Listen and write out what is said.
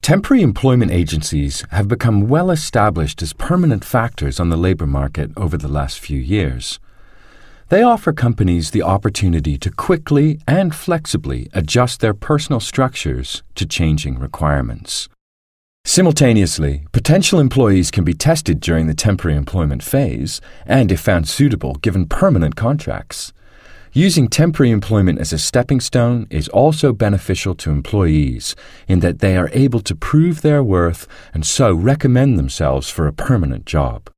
Temporary employment agencies have become well established as permanent factors on the labour market over the last few years. They offer companies the opportunity to quickly and flexibly adjust their personal structures to changing requirements. Simultaneously, potential employees can be tested during the temporary employment phase and, if found suitable, given permanent contracts. Using temporary employment as a stepping stone is also beneficial to employees in that they are able to prove their worth and so recommend themselves for a permanent job.